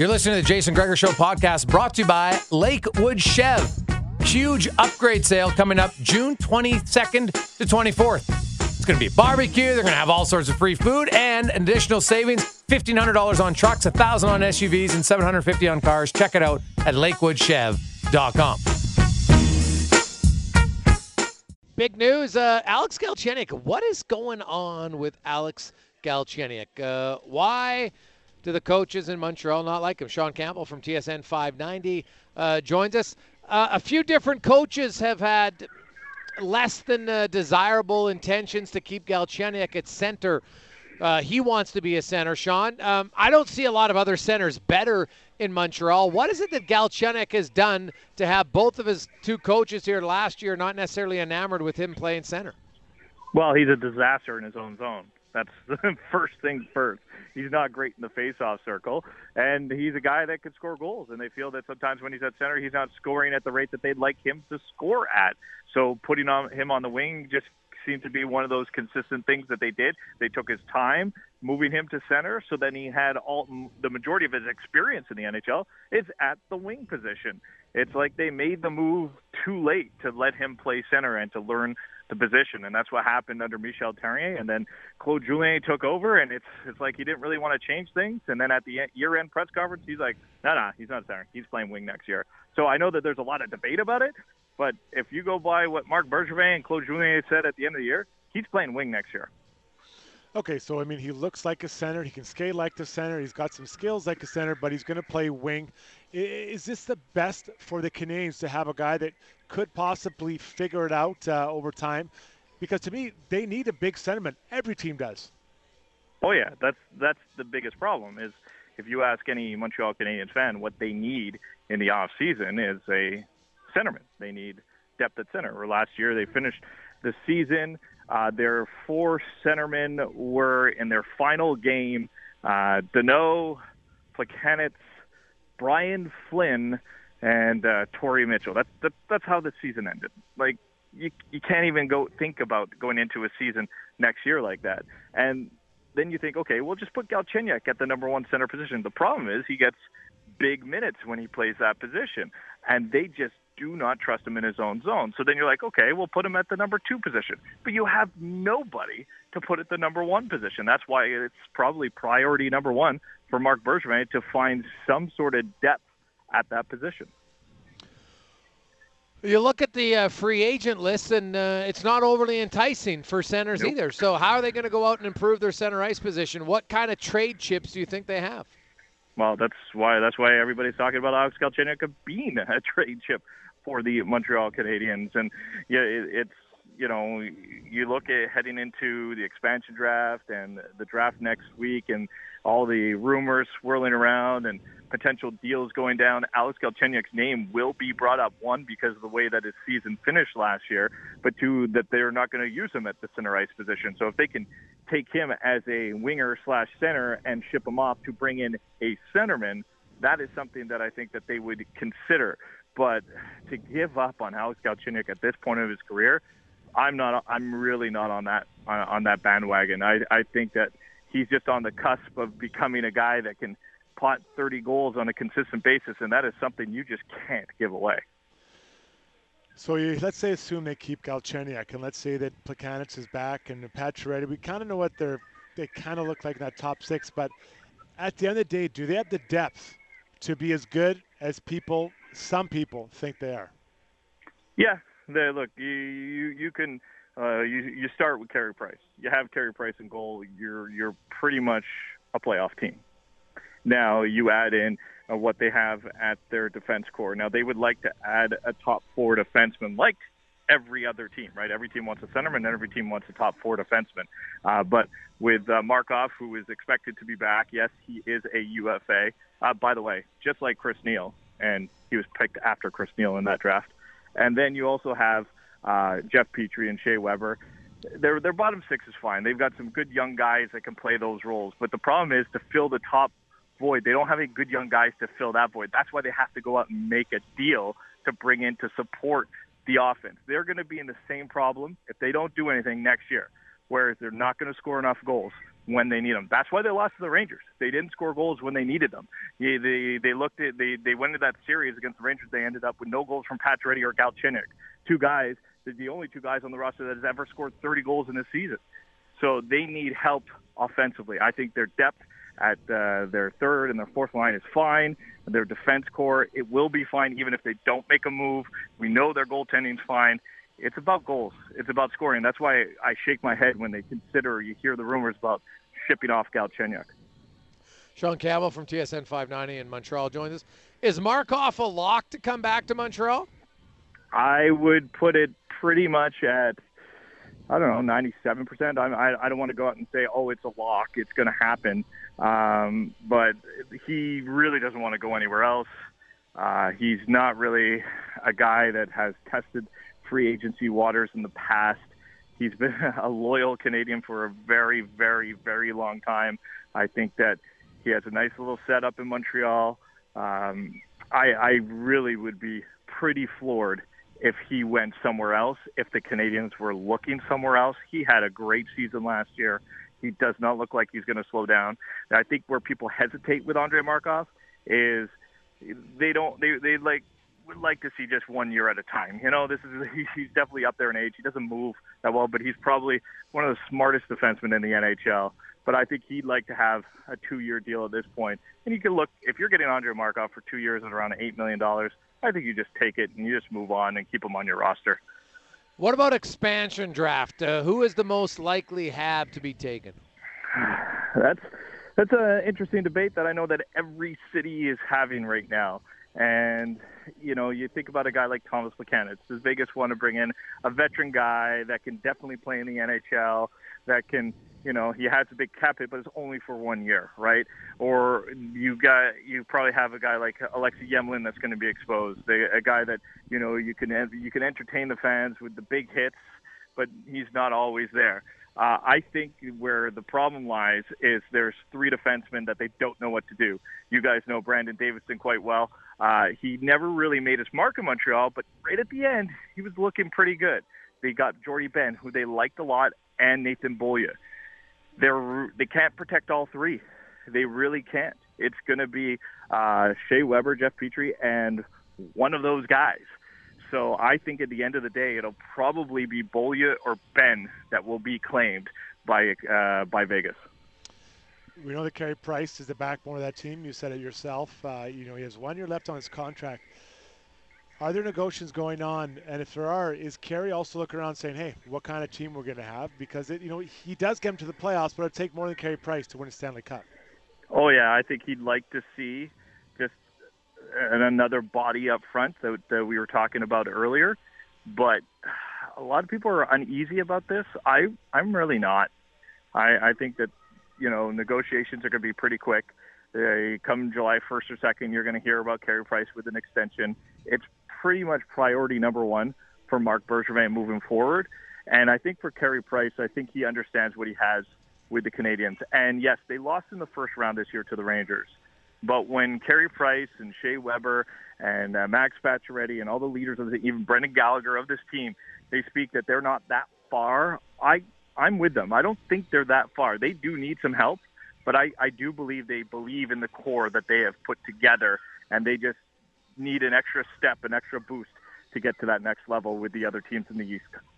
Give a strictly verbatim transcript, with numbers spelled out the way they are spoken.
You're listening to the Jason Gregor Show podcast, brought to you by Lakewood Chev. Huge upgrade sale coming up June twenty-second to twenty-fourth. It's going to be a barbecue. They're going to have all sorts of free food and additional savings. fifteen hundred dollars on trucks, one thousand dollars on S U Vs, and seven hundred fifty dollars on cars. Check it out at lakewood chev dot com. Big news, uh, Alex Galchenyuk. What is going on with Alex Galchenyuk? Uh, why do the coaches in Montreal not like him? Sean Campbell from T S N five ninety uh, joins us. Uh, a few different coaches have had less than uh, desirable intentions to keep Galchenyuk at center. Uh, he wants to be a center, Sean. Um, I don't see a lot of other centers better in Montreal. What is it that Galchenyuk has done to have both of his two coaches here last year not necessarily enamored with him playing center? Well, he's a disaster in his own zone. That's the first thing first. He's not great in the face-off circle, and he's a guy that could score goals, and they feel that sometimes when he's at center, he's not scoring at the rate that they'd like him to score at. So putting on him on the wing just seemed to be one of those consistent things that they did. They took his time moving him to center, so then he had all the majority of his experience in the N H L is at the wing position. It's like they made the move too late to let him play center and to learn the position, and that's what happened under Michel Therrien. And then Claude Julien took over, and it's it's like he didn't really want to change things. And then at the year-end press conference, he's like, no, no, he's not center. He's playing wing next year. So I know that there's a lot of debate about it, but if you go by what Marc Bergevin and Claude Julien said at the end of the year, he's playing wing next year. Okay, so, I mean, he looks like a center. He can skate like the center. He's got some skills like a center, but he's going to play wing. Is this the best for the Canadiens to have a guy that could possibly figure it out uh, over time? Because to me, they need a big centerman. Every team does. Oh, yeah, that's that's the biggest problem is if you ask any Montreal Canadiens fan what they need in the offseason is a centerman. They need depth at center. Or last year they finished the season. Uh, their four centermen were in their final game. Uh, Danault, Plekanec, Brian Flynn, and uh, Torrey Mitchell. That's that, that's how the season ended. Like you, you can't even go think about going into a season next year like that. And then you think, okay, we'll just put Galchenyuk at the number one center position. The problem is he gets big minutes when he plays that position, and they just do not trust him in his own zone. So then you're like, okay, we'll put him at the number two position. But you have nobody to put at the number one position. That's why it's probably priority number one for Marc Bergevin to find some sort of depth at that position. You look at the uh, free agent list, and uh, it's not overly enticing for centers Nope. either. So how are they going to go out and improve their center ice position? What kind of trade chips do you think they have? Well, that's why that's why everybody's talking about Alex Galchenyuk being a trade chip for the Montreal Canadiens. And yeah, it, it's you know you look at heading into the expansion draft and the draft next week, and all the rumors swirling around and potential deals going down. Alex Galchenyuk's name will be brought up, one, because of the way that his season finished last year, but two, that they're not going to use him at the center ice position. So if they can take him as a winger slash center and ship him off to bring in a centerman, that is something that I think that they would consider. But to give up on Alex Galchenyuk at this point of his career, I'm not. I'm really not on that on, on that bandwagon. I, I think that he's just on the cusp of becoming a guy that can pot thirty goals on a consistent basis, and that is something you just can't give away. So you, let's say assume they keep Galchenyuk, and let's say that Plekanec is back and Pacioretty. We kind of know what they're they kind of look like in that top six, but at the end of the day, do they have the depth to be as good as people, some people, think they are? Yeah, they, look, you you, you can uh, you you start with Carey Price. You have Carey Price in goal. You're you're pretty much a playoff team. Now you add in uh, what they have at their defense core. Now they would like to add a top four defenseman, like every other team, right? Every team wants a centerman, and every team wants a top four defenseman. Uh, but with uh, Markov, who is expected to be back, yes, he is a U F A. Uh, by the way, just like Chris Neil, and he was picked after Chris Neil in that draft. And then you also have uh, Jeff Petrie and Shea Weber. Their their bottom six is fine. They've got some good young guys that can play those roles. But the problem is to fill the top void. They don't have any good young guys to fill that void. That's why they have to go out and make a deal to bring in to support the offense. They're going to be in the same problem if they don't do anything next year, whereas they're not going to score enough goals. when they need them. That's why they lost to the Rangers. They didn't score goals when they needed them. They they, they looked at they they went into that series against the Rangers. They ended up with no goals from Pacioretty or Galchenyuk, two guys. They're the only two guys on the roster that has ever scored thirty goals in this season. So they need help offensively. I think their depth at uh, their third and their fourth line is fine. Their defense core, it will be fine even if they don't make a move. We know their goaltending's fine. It's about goals. It's about scoring. That's why I shake my head when they consider, you hear the rumors about shipping off Galchenyuk. Sean Campbell from T S N five ninety in Montreal joins us. Is Markov a lock to come back to Montreal? I would put it pretty much at, I don't know, ninety-seven percent. I, I, I don't want to go out and say, oh, it's a lock. It's going to happen. Um, but he really doesn't want to go anywhere else. Uh, he's not really a guy that has tested free agency waters in the past. He's been a loyal Canadian for a very, very, very long time. I think that he has a nice little setup in Montreal. Um, I, I really would be pretty floored if he went somewhere else, if the Canadians were looking somewhere else. He had a great season last year. He does not look like he's going to slow down. And I think where people hesitate with Andrei Markov is they don't they they like would like to see just one year at a time. You know, this is he's definitely up there in age. He doesn't move that well, but he's probably one of the smartest defensemen in the N H L. But I think he'd like to have a two-year deal at this point. And you can look, if you're getting Andrei Markov for two years at around eight million dollars, I think you just take it and you just move on and keep him on your roster. What about expansion draft? Uh, who is the most likely Hab to be taken? That's that's an interesting debate that I know that every city is having right now. And, you know, you think about a guy like Thomas Plekanec. Does Vegas want to bring in a veteran guy that can definitely play in the N H L, that can, you know, he has a big cap hit, but it's only for one year, right? Or you got you probably have a guy like Alexei Yemlin that's going to be exposed, a, a guy that, you know, you can you can entertain the fans with the big hits, but he's not always there. Uh, I think where the problem lies is there's three defensemen that they don't know what to do. You guys know Brandon Davidson quite well. Uh, he never really made his mark in Montreal, but right at the end, he was looking pretty good. They got Jordy Ben, who they liked a lot, and Nathan Beaulieu. They're, they can't protect all three. They really can't. It's going to be uh, Shea Weber, Jeff Petrie, and one of those guys. So I think at the end of the day, it'll probably be Beaulieu or Ben that will be claimed by uh, by Vegas. We know that Carey Price is the backbone of that team. You said it yourself. Uh, you know, he has one year left on his contract. Are there negotiations going on? And if there are, is Carey also looking around saying, hey, what kind of team we're going to have? Because, it, you know, he does get him to the playoffs, but it'll take more than Carey Price to win a Stanley Cup. Oh, yeah. I think he'd like to see just another body up front that, that we were talking about earlier. But a lot of people are uneasy about this. I, I'm really not. I, I think that, you know, negotiations are going to be pretty quick. They come July first or second, you're going to hear about Carey Price with an extension. It's pretty much priority number one for Marc Bergevin moving forward. And I think for Carey Price, I think he understands what he has with the Canadians. And yes, they lost in the first round this year to the Rangers. But when Carey Price and Shea Weber and uh, Max Pacioretty and all the leaders of the, even Brendan Gallagher of this team, they speak that they're not that far, I, I'm with them. I don't think they're that far. They do need some help, but I, I do believe they believe in the core that they have put together, and they just need an extra step, an extra boost to get to that next level with the other teams in the East.